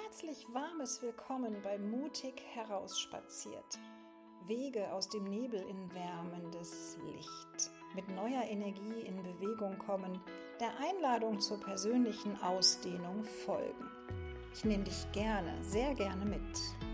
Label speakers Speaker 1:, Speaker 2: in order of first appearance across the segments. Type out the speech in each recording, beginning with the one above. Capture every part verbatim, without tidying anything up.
Speaker 1: herzlich warmes Willkommen bei Mutig herausspaziert. Wege aus dem Nebel in wärmendes Licht. Mit neuer Energie in Bewegung kommen, der Einladung zur persönlichen Ausdehnung folgen. Ich nehme dich gerne, sehr gerne mit.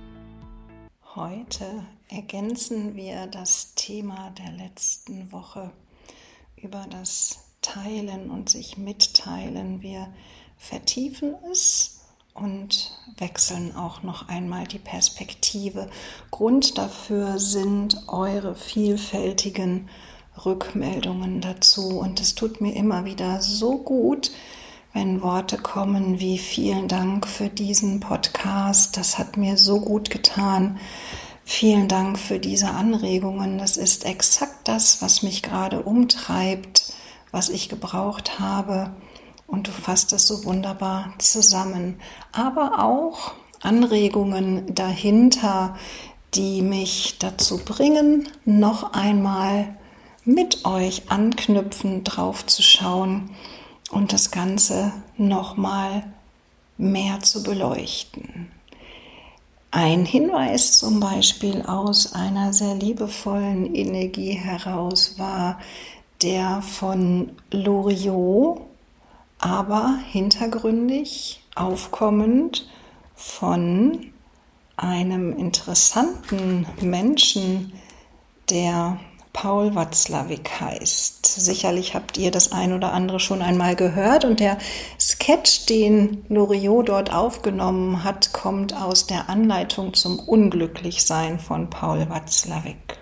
Speaker 1: Heute ergänzen wir das Thema der letzten Woche über das Teilen und sich mitteilen. Wir vertiefen es und wechseln auch noch einmal die Perspektive. Grund dafür sind eure vielfältigen Rückmeldungen dazu. Und es tut mir immer wieder so gut, wenn Worte kommen wie vielen Dank für diesen Podcast. Das hat mir so gut getan. Vielen Dank für diese Anregungen. Das ist exakt das, was mich gerade umtreibt, was ich gebraucht habe. Und du fasst es so wunderbar zusammen. Aber auch Anregungen dahinter, die mich dazu bringen, noch einmal mit euch anknüpfen, drauf zu schauen und das Ganze noch mal mehr zu beleuchten. Ein Hinweis zum Beispiel aus einer sehr liebevollen Energie heraus war der von Loriot, aber hintergründig, aufkommend von einem interessanten Menschen, der Paul Watzlawick heißt. Sicherlich habt ihr das ein oder andere schon einmal gehört und der Sketch, den Loriot dort aufgenommen hat, kommt aus der Anleitung zum Unglücklichsein von Paul Watzlawick.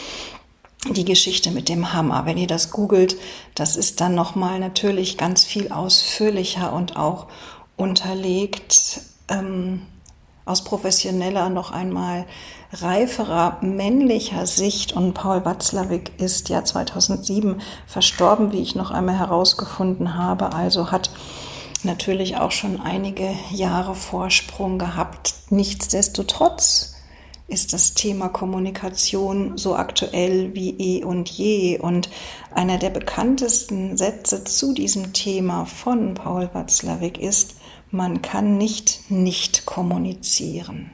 Speaker 1: Die Geschichte mit dem Hammer, wenn ihr das googelt, das ist dann nochmal natürlich ganz viel ausführlicher und auch unterlegt ähm, aus professioneller, noch einmal reiferer männlicher Sicht. Und Paul Watzlawick ist ja zweitausendsieben verstorben, wie ich noch einmal herausgefunden habe, also hat natürlich auch schon einige Jahre Vorsprung gehabt. Nichtsdestotrotz ist das Thema Kommunikation so aktuell wie eh und je. Und einer der bekanntesten Sätze zu diesem Thema von Paul Watzlawick ist: Man kann nicht nicht kommunizieren.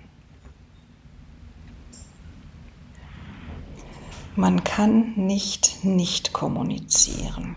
Speaker 1: Man kann nicht nicht kommunizieren.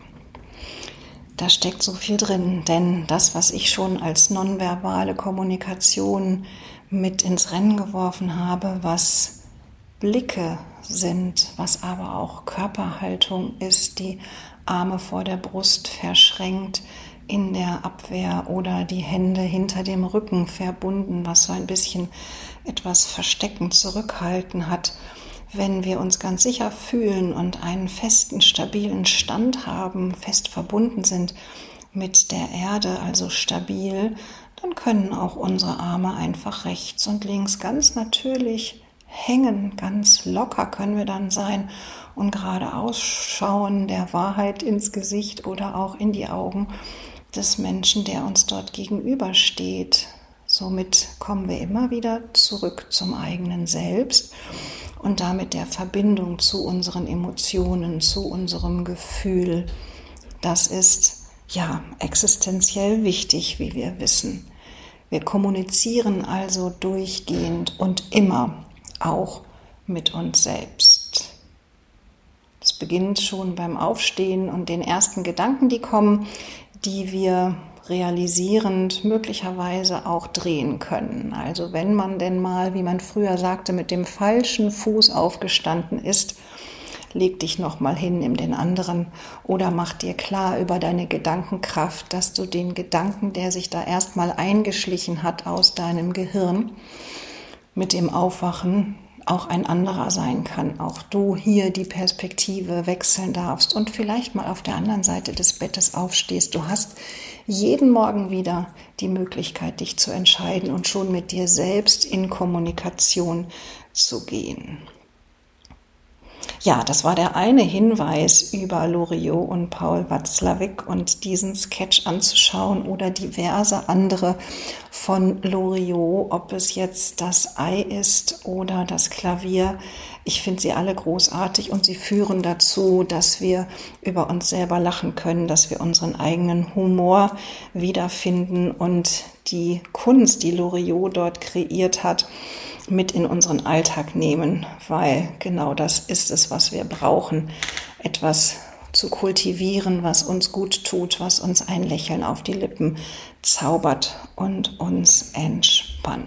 Speaker 1: Da steckt so viel drin, denn das, was ich schon als nonverbale Kommunikation mit ins Rennen geworfen habe, was Blicke sind, was aber auch Körperhaltung ist, die Arme vor der Brust verschränkt in der Abwehr oder die Hände hinter dem Rücken verbunden, was so ein bisschen etwas Verstecken, Zurückhalten hat. Wenn wir uns ganz sicher fühlen und einen festen, stabilen Stand haben, fest verbunden sind mit der Erde, also stabil, dann können auch unsere Arme einfach rechts und links ganz natürlich hängen, ganz locker können wir dann sein und geradeaus schauen, der Wahrheit ins Gesicht oder auch in die Augen des Menschen, der uns dort gegenübersteht. Somit kommen wir immer wieder zurück zum eigenen Selbst und damit der Verbindung zu unseren Emotionen, zu unserem Gefühl. Das ist ja existenziell wichtig, wie wir wissen. Wir kommunizieren also durchgehend und immer auch mit uns selbst. Es beginnt schon beim Aufstehen und den ersten Gedanken, die kommen, die wir realisierend möglicherweise auch drehen können. Also wenn man denn mal, wie man früher sagte, mit dem falschen Fuß aufgestanden ist, leg dich nochmal hin, nimm den anderen oder mach dir klar über deine Gedankenkraft, dass du den Gedanken, der sich da erstmal eingeschlichen hat aus deinem Gehirn, mit dem Aufwachen auch ein anderer sein kann. Auch du hier die Perspektive wechseln darfst und vielleicht mal auf der anderen Seite des Bettes aufstehst. Du hast jeden Morgen wieder die Möglichkeit, dich zu entscheiden und schon mit dir selbst in Kommunikation zu gehen. Ja, das war der eine Hinweis über Loriot und Paul Watzlawick und diesen Sketch anzuschauen oder diverse andere von Loriot, ob es jetzt das Ei ist oder das Klavier. Ich finde sie alle großartig und sie führen dazu, dass wir über uns selber lachen können, dass wir unseren eigenen Humor wiederfinden und die Kunst, die Loriot dort kreiert hat, mit in unseren Alltag nehmen, weil genau das ist es, was wir brauchen, etwas zu kultivieren, was uns gut tut, was uns ein Lächeln auf die Lippen zaubert und uns entspannt.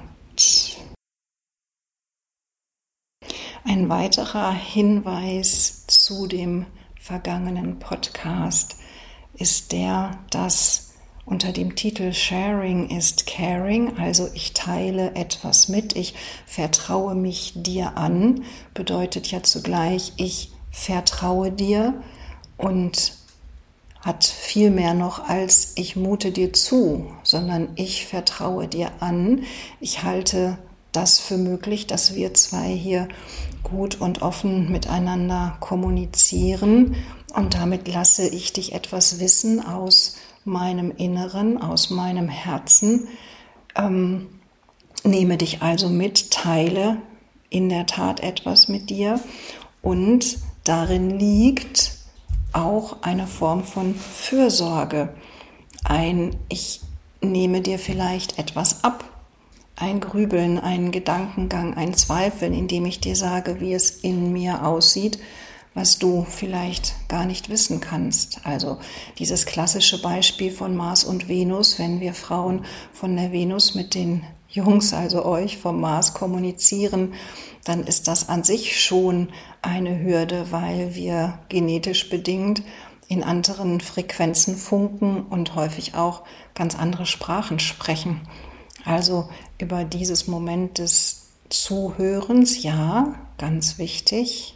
Speaker 1: Ein weiterer Hinweis zu dem vergangenen Podcast ist der, dass unter dem Titel Sharing ist Caring, also ich teile etwas mit, ich vertraue mich dir an, bedeutet ja zugleich, ich vertraue dir und hat viel mehr noch als ich mute dir zu, sondern ich vertraue dir an, ich halte das für möglich, dass wir zwei hier gut und offen miteinander kommunizieren und damit lasse ich dich etwas wissen aus meinem Inneren, aus meinem Herzen, ähm, nehme dich also mit, teile in der Tat etwas mit dir und darin liegt auch eine Form von Fürsorge. Ein, ich nehme dir vielleicht etwas ab, ein Grübeln, einen Gedankengang, ein Zweifeln, indem ich dir sage, wie es in mir aussieht, was du vielleicht gar nicht wissen kannst. Also dieses klassische Beispiel von Mars und Venus, wenn wir Frauen von der Venus mit den Jungs, also euch vom Mars kommunizieren, dann ist das an sich schon eine Hürde, weil wir genetisch bedingt in anderen Frequenzen funken und häufig auch ganz andere Sprachen sprechen. Also über dieses Moment des Zuhörens, ja, ganz wichtig,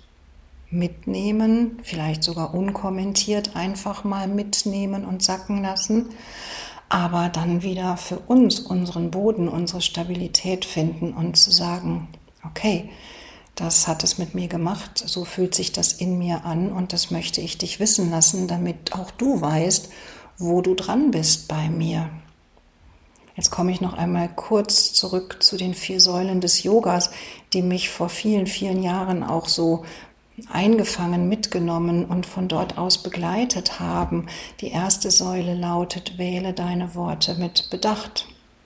Speaker 1: mitnehmen, vielleicht sogar unkommentiert einfach mal mitnehmen und sacken lassen, aber dann wieder für uns unseren Boden, unsere Stabilität finden und zu sagen, okay, das hat es mit mir gemacht, so fühlt sich das in mir an und das möchte ich dich wissen lassen, damit auch du weißt, wo du dran bist bei mir. Jetzt komme ich noch einmal kurz zurück zu den vier Säulen des Yogas, die mich vor vielen, vielen Jahren auch so eingefangen, mitgenommen und von dort aus begleitet haben. Die erste Säule lautet, wähle deine Worte mit Bedacht.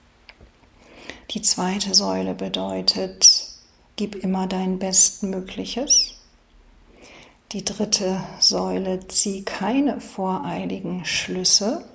Speaker 1: Die zweite Säule bedeutet, gib immer dein Bestmögliches. Die dritte Säule, zieh keine voreiligen Schlüsse.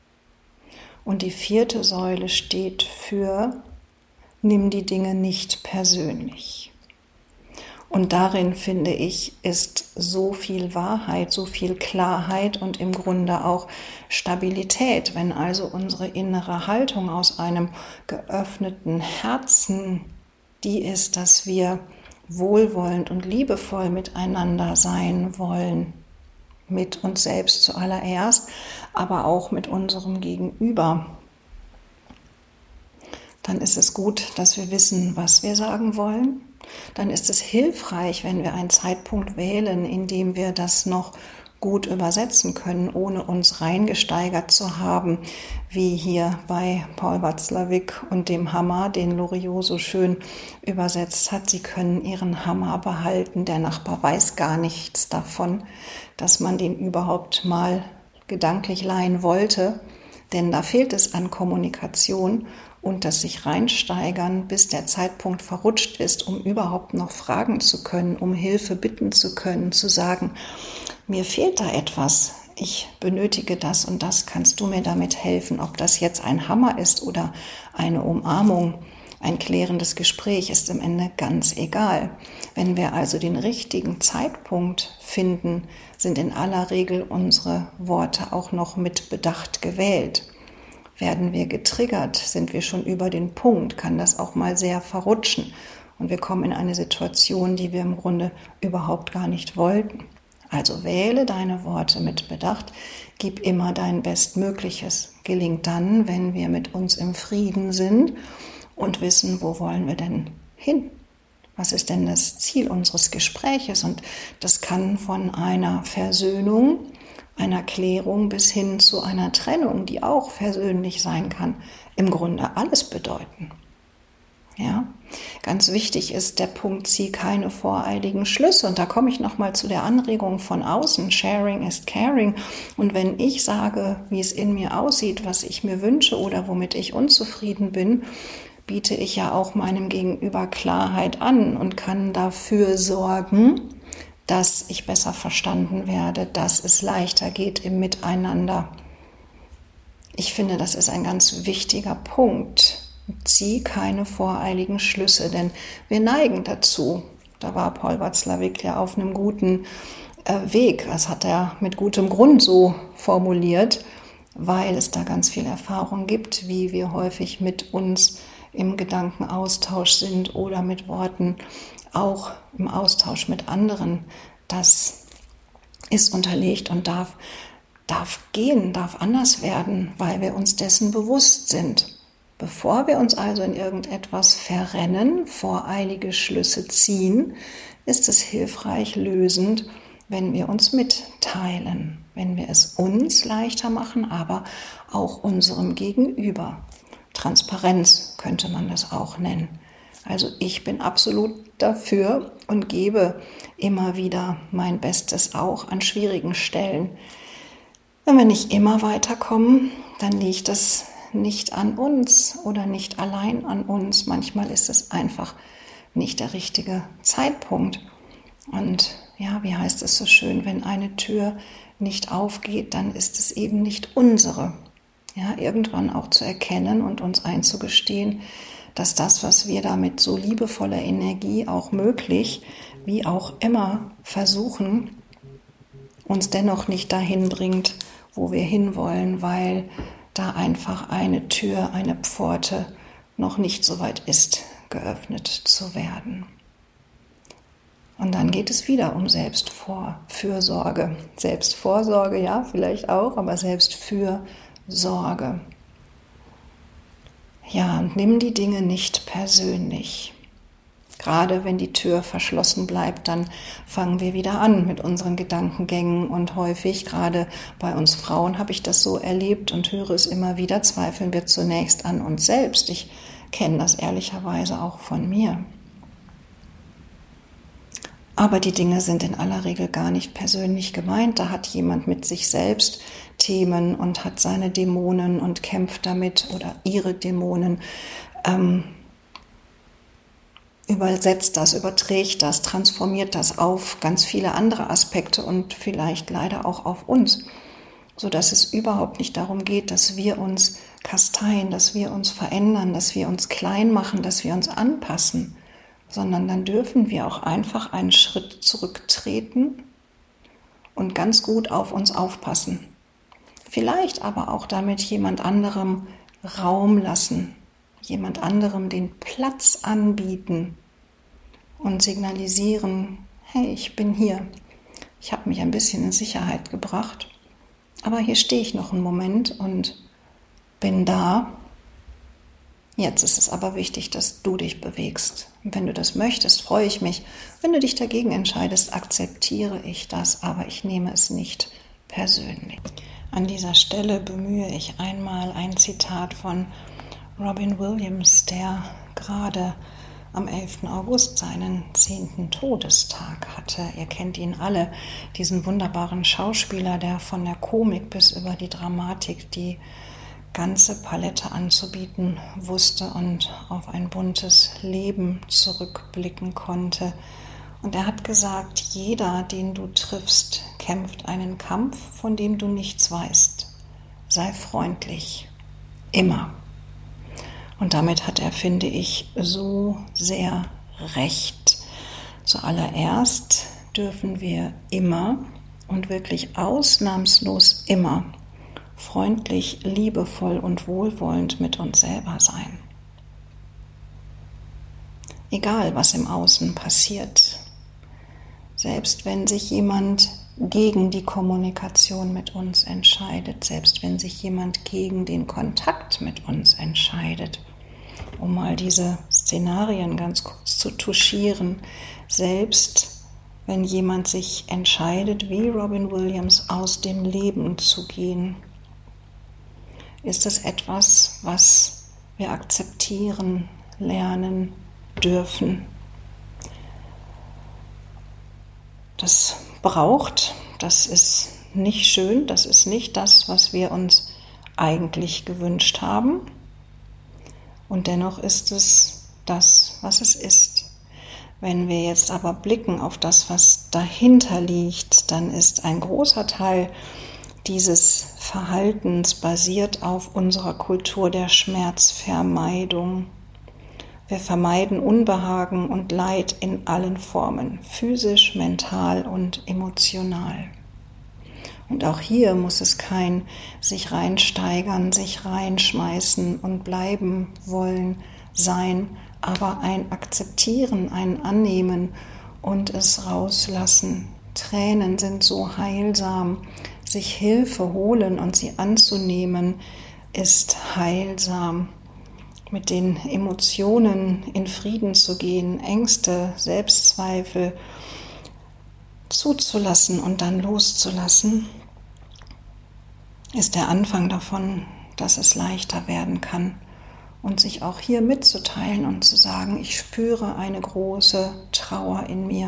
Speaker 1: Und die vierte Säule steht für, nimm die Dinge nicht persönlich. Und darin, finde ich, ist so viel Wahrheit, so viel Klarheit und im Grunde auch Stabilität. Wenn also unsere innere Haltung aus einem geöffneten Herzen die ist, dass wir wohlwollend und liebevoll miteinander sein wollen, mit uns selbst zuallererst, aber auch mit unserem Gegenüber, dann ist es gut, dass wir wissen, was wir sagen wollen. Dann ist es hilfreich, wenn wir einen Zeitpunkt wählen, in dem wir das noch gut übersetzen können, ohne uns reingesteigert zu haben, wie hier bei Paul Watzlawick und dem Hammer, den Loriot so schön übersetzt hat. Sie können ihren Hammer behalten, der Nachbar weiß gar nichts davon, dass man den überhaupt mal gedanklich leihen wollte, denn da fehlt es an Kommunikation und das sich reinsteigern, bis der Zeitpunkt verrutscht ist, um überhaupt noch fragen zu können, um Hilfe bitten zu können, zu sagen, mir fehlt da etwas, ich benötige das und das, kannst du mir damit helfen? Ob das jetzt ein Hammer ist oder eine Umarmung, ein klärendes Gespräch, ist im Ende ganz egal. Wenn wir also den richtigen Zeitpunkt finden, sind in aller Regel unsere Worte auch noch mit Bedacht gewählt. Werden wir getriggert, sind wir schon über den Punkt, kann das auch mal sehr verrutschen und wir kommen in eine Situation, die wir im Grunde überhaupt gar nicht wollten. Also wähle deine Worte mit Bedacht, gib immer dein Bestmögliches. Gelingt dann, wenn wir mit uns im Frieden sind und wissen, wo wollen wir denn hin? Was ist denn das Ziel unseres Gespräches? Und das kann von einer Versöhnung, einer Klärung bis hin zu einer Trennung, die auch versöhnlich sein kann, im Grunde alles bedeuten. Ja, ganz wichtig ist der Punkt, zieh keine voreiligen Schlüsse. Und da komme ich nochmal zu der Anregung von außen, Sharing is Caring. Und wenn ich sage, wie es in mir aussieht, was ich mir wünsche oder womit ich unzufrieden bin, biete ich ja auch meinem Gegenüber Klarheit an und kann dafür sorgen, dass ich besser verstanden werde, dass es leichter geht im Miteinander. Ich finde, das ist ein ganz wichtiger Punkt. Zieh keine voreiligen Schlüsse, denn wir neigen dazu. Da war Paul Watzlawick ja auf einem guten äh, Weg. Das hat er mit gutem Grund so formuliert, weil es da ganz viel Erfahrung gibt, wie wir häufig mit uns im Gedankenaustausch sind oder mit Worten, auch im Austausch mit anderen. Das ist unterlegt und darf, darf gehen, darf anders werden, weil wir uns dessen bewusst sind. Bevor wir uns also in irgendetwas verrennen, voreilige Schlüsse ziehen, ist es hilfreich, lösend, wenn wir uns mitteilen, wenn wir es uns leichter machen, aber auch unserem Gegenüber. Transparenz könnte man das auch nennen. Also ich bin absolut dafür und gebe immer wieder mein Bestes auch an schwierigen Stellen. Wenn wir nicht immer weiterkommen, dann liegt es nicht an uns oder nicht allein an uns. Manchmal ist es einfach nicht der richtige Zeitpunkt. Und ja, wie heißt es so schön, wenn eine Tür nicht aufgeht, dann ist es eben nicht unsere. Ja, irgendwann auch zu erkennen und uns einzugestehen, dass das, was wir da mit so liebevoller Energie auch möglich, wie auch immer versuchen, uns dennoch nicht dahin bringt, wo wir hinwollen, weil da einfach eine Tür, eine Pforte noch nicht so weit ist, geöffnet zu werden. Und dann geht es wieder um Selbstfürsorge. Selbstvorsorge, ja, vielleicht auch, aber Selbstfürsorge. Ja, und nimm die Dinge nicht persönlich. Gerade wenn die Tür verschlossen bleibt, dann fangen wir wieder an mit unseren Gedankengängen und häufig, gerade bei uns Frauen, habe ich das so erlebt und höre es immer wieder, zweifeln wir zunächst an uns selbst. Ich kenne das ehrlicherweise auch von mir. Aber die Dinge sind in aller Regel gar nicht persönlich gemeint. Da hat jemand mit sich selbst Themen und hat seine Dämonen und kämpft damit oder ihre Dämonen. Ähm, übersetzt das, überträgt das, transformiert das auf ganz viele andere Aspekte und vielleicht leider auch auf uns, sodass es überhaupt nicht darum geht, dass wir uns kasteien, dass wir uns verändern, dass wir uns klein machen, dass wir uns anpassen, sondern dann dürfen wir auch einfach einen Schritt zurücktreten und ganz gut auf uns aufpassen. Vielleicht aber auch damit jemand anderem Raum lassen, jemand anderem den Platz anbieten und signalisieren, hey, ich bin hier, ich habe mich ein bisschen in Sicherheit gebracht, aber hier stehe ich noch einen Moment und bin da. Jetzt ist es aber wichtig, dass du dich bewegst. Und wenn du das möchtest, freue ich mich. Wenn du dich dagegen entscheidest, akzeptiere ich das, aber ich nehme es nicht persönlich. An dieser Stelle bemühe ich einmal ein Zitat von Robin Williams, der gerade am elften August seinen zehnten Todestag hatte. Ihr kennt ihn alle, diesen wunderbaren Schauspieler, der von der Komik bis über die Dramatik die ganze Palette anzubieten wusste und auf ein buntes Leben zurückblicken konnte. Und er hat gesagt, jeder, den du triffst, kämpft einen Kampf, von dem du nichts weißt. Sei freundlich, immer. Und damit hat er, finde ich, so sehr recht. Zuallererst dürfen wir immer und wirklich ausnahmslos immer freundlich, liebevoll und wohlwollend mit uns selber sein. Egal, was im Außen passiert. Selbst wenn sich jemand gegen die Kommunikation mit uns entscheidet, selbst wenn sich jemand gegen den Kontakt mit uns entscheidet, um mal dieses Szenarien ganz kurz zu touchieren, selbst wenn jemand sich entscheidet, wie Robin Williams aus dem Leben zu gehen, ist es etwas, was wir akzeptieren, lernen dürfen. Das braucht, das ist nicht schön, das ist nicht das, was wir uns eigentlich gewünscht haben. Und dennoch ist es das, was es ist. Wenn wir jetzt aber blicken auf das, was dahinter liegt, dann ist ein großer Teil dieses Verhaltens basiert auf unserer Kultur der Schmerzvermeidung. Wir vermeiden Unbehagen und Leid in allen Formen, physisch, mental und emotional. Und auch hier muss es kein sich reinsteigern, sich reinschmeißen und bleiben wollen sein, aber ein Akzeptieren, ein Annehmen und es rauslassen. Tränen sind so heilsam. Sich Hilfe holen und sie anzunehmen, ist heilsam. Mit den Emotionen in Frieden zu gehen, Ängste, Selbstzweifel zuzulassen und dann loszulassen, ist der Anfang davon, dass es leichter werden kann. Und sich auch hier mitzuteilen und zu sagen, ich spüre eine große Trauer in mir.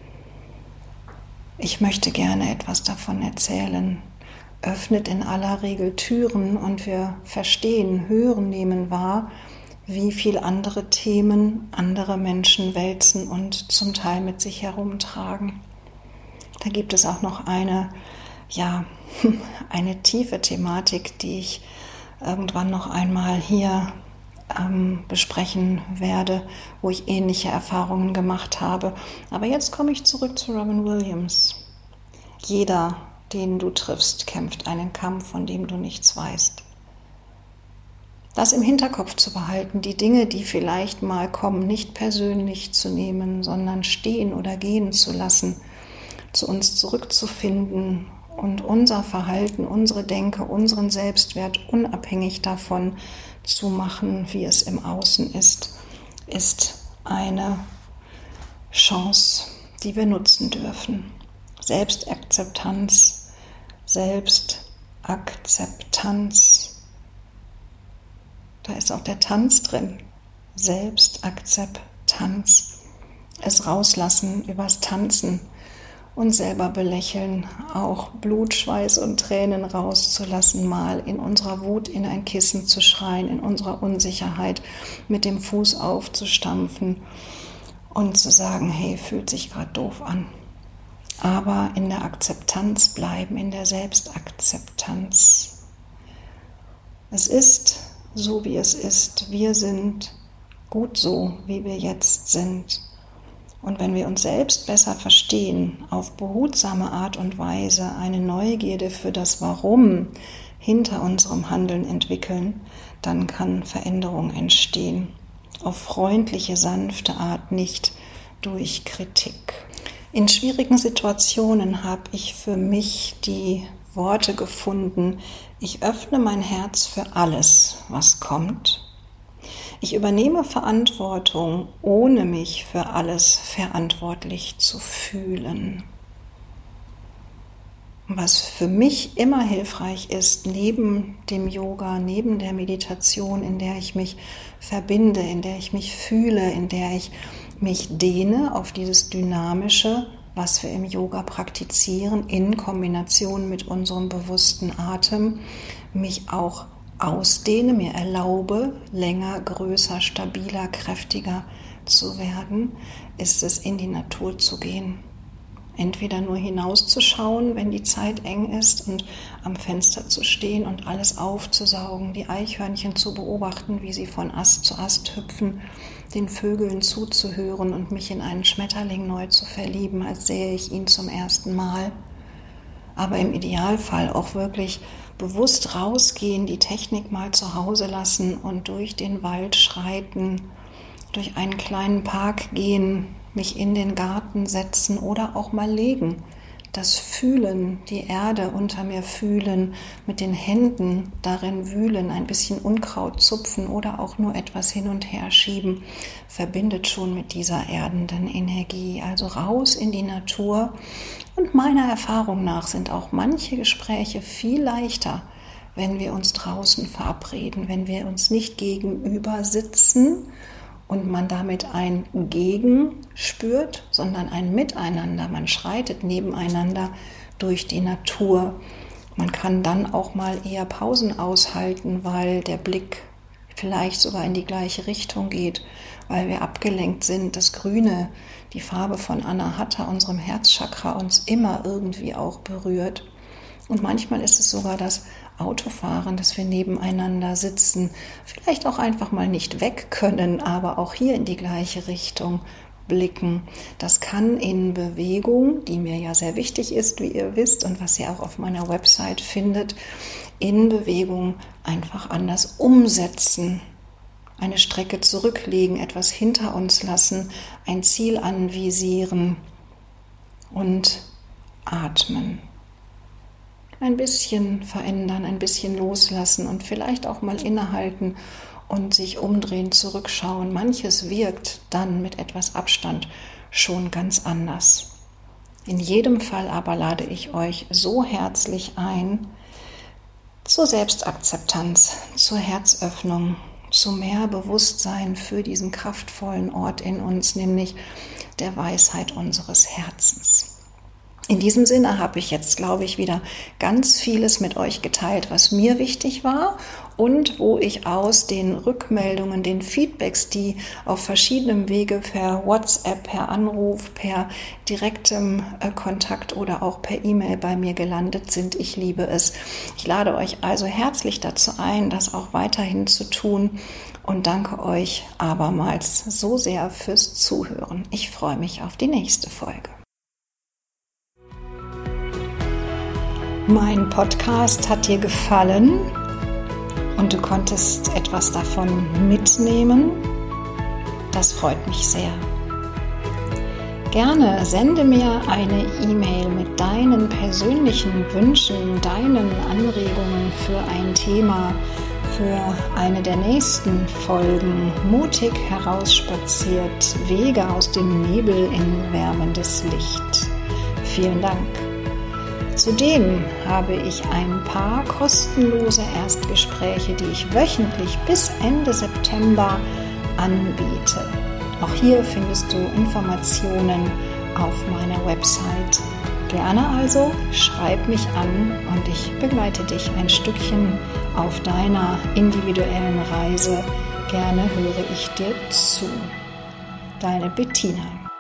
Speaker 1: Ich möchte gerne etwas davon erzählen. Öffnet in aller Regel Türen und wir verstehen, hören, nehmen wahr, wie viel andere Themen andere Menschen wälzen und zum Teil mit sich herumtragen. Da gibt es auch noch eine, ja, eine tiefe Thematik, die ich irgendwann noch einmal hier ähm, besprechen werde, wo ich ähnliche Erfahrungen gemacht habe. Aber jetzt komme ich zurück zu Robin Williams. Jeder, den du triffst, kämpft einen Kampf, von dem du nichts weißt. Das im Hinterkopf zu behalten, die Dinge, die vielleicht mal kommen, nicht persönlich zu nehmen, sondern stehen oder gehen zu lassen, zu uns zurückzufinden und unser Verhalten, unsere Denke, unseren Selbstwert unabhängig davon zu machen, wie es im Außen ist, ist eine Chance, die wir nutzen dürfen. Selbstakzeptanz, Selbstakzeptanz. Da ist auch der Tanz drin. Selbstakzeptanz. Es rauslassen übers Tanzen und selber belächeln, auch Blut, Schweiß und Tränen rauszulassen, mal in unserer Wut in ein Kissen zu schreien, in unserer Unsicherheit mit dem Fuß aufzustampfen und zu sagen, hey, fühlt sich gerade doof an. Aber in der Akzeptanz bleiben, in der Selbstakzeptanz. Es ist so, wie es ist. Wir sind gut so, wie wir jetzt sind. Und wenn wir uns selbst besser verstehen, auf behutsame Art und Weise eine Neugierde für das Warum hinter unserem Handeln entwickeln, dann kann Veränderung entstehen. Auf freundliche, sanfte Art, nicht durch Kritik. In schwierigen Situationen habe ich für mich die Worte gefunden, ich öffne mein Herz für alles, was kommt. Ich übernehme Verantwortung, ohne mich für alles verantwortlich zu fühlen. Was für mich immer hilfreich ist, neben dem Yoga, neben der Meditation, in der ich mich verbinde, in der ich mich fühle, in der ich mich dehne auf dieses Dynamische, was wir im Yoga praktizieren, in Kombination mit unserem bewussten Atem, mich auch ausdehne, mir erlaube, länger, größer, stabiler, kräftiger zu werden, ist es, in die Natur zu gehen. Entweder nur hinauszuschauen, wenn die Zeit eng ist, und am Fenster zu stehen und alles aufzusaugen, die Eichhörnchen zu beobachten, wie sie von Ast zu Ast hüpfen, den Vögeln zuzuhören und mich in einen Schmetterling neu zu verlieben, als sähe ich ihn zum ersten Mal. Aber im Idealfall auch wirklich bewusst rausgehen, die Technik mal zu Hause lassen und durch den Wald schreiten, durch einen kleinen Park gehen, mich in den Garten setzen oder auch mal legen, das Fühlen, die Erde unter mir fühlen, mit den Händen darin wühlen, ein bisschen Unkraut zupfen oder auch nur etwas hin und her schieben, verbindet schon mit dieser erdenden Energie. Also raus in die Natur. Und meiner Erfahrung nach sind auch manche Gespräche viel leichter, wenn wir uns draußen verabreden, wenn wir uns nicht gegenüber sitzen und man damit ein Gegen spürt, sondern ein Miteinander. Man schreitet nebeneinander durch die Natur. Man kann dann auch mal eher Pausen aushalten, weil der Blick vielleicht sogar in die gleiche Richtung geht, weil wir abgelenkt sind. Das Grüne, die Farbe von Anahata, unserem Herzchakra, uns immer irgendwie auch berührt. Und manchmal ist es sogar das Autofahren, dass wir nebeneinander sitzen, vielleicht auch einfach mal nicht weg können, aber auch hier in die gleiche Richtung blicken. Das kann in Bewegung, die mir ja sehr wichtig ist, wie ihr wisst, und was ihr auch auf meiner Website findet, in Bewegung einfach anders umsetzen. Eine Strecke zurücklegen, etwas hinter uns lassen, ein Ziel anvisieren und atmen. Ein bisschen verändern, ein bisschen loslassen und vielleicht auch mal innehalten und sich umdrehen, zurückschauen. Manches wirkt dann mit etwas Abstand schon ganz anders. In jedem Fall aber lade ich euch so herzlich ein zur Selbstakzeptanz, zur Herzöffnung, zu mehr Bewusstsein für diesen kraftvollen Ort in uns, nämlich der Weisheit unseres Herzens. In diesem Sinne habe ich jetzt, glaube ich, wieder ganz vieles mit euch geteilt, was mir wichtig war und wo ich aus den Rückmeldungen, den Feedbacks, die auf verschiedenem Wege per WhatsApp, per Anruf, per direktem äh, Kontakt oder auch per E-Mail bei mir gelandet sind. Ich liebe es. Ich lade euch also herzlich dazu ein, das auch weiterhin zu tun und danke euch abermals so sehr fürs Zuhören. Ich freue mich auf die nächste Folge. Mein Podcast hat dir gefallen und du konntest etwas davon mitnehmen. Das freut mich sehr. Gerne sende mir eine E-Mail mit deinen persönlichen Wünschen, deinen Anregungen für ein Thema, für eine der nächsten Folgen. Mutig herausspaziert, Wege aus dem Nebel in wärmendes Licht. Vielen Dank. Zudem habe ich ein paar kostenlose Erstgespräche, die ich wöchentlich bis Ende September anbiete. Auch hier findest du Informationen auf meiner Website. Gerne also schreib mich an und ich begleite dich ein Stückchen auf deiner individuellen Reise. Gerne höre ich dir zu. Deine Bettina.